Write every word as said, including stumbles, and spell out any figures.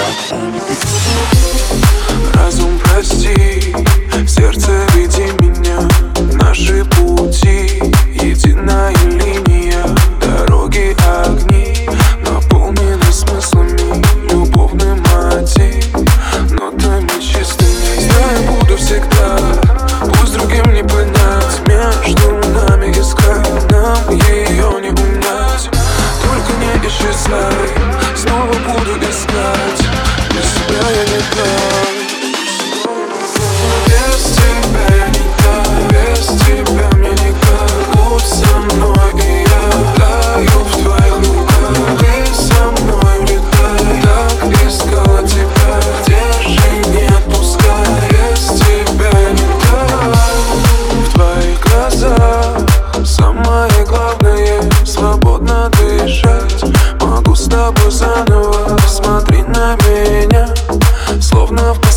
Разум, прости, сердце, веди меня. Наши пути, единая линия. Дороги, огни, наполнены смыслами. Любовный мотив, нотами чистыми. Знаю, буду всегда, пусть другим не понять. Между нами искать, нам ее не унять. Только не исчезай, снова буду искать. Без тебя я не так. Без тебя не так, без тебя мне никак. Будь со мной, и я таю в твоих руках. Ты со мной улетай, так искала тебя. Держи, не отпускай, без тебя не так. В твоих глазах самое главное — свободно дышать. Могу с тобой заново, смотри на меня, словно в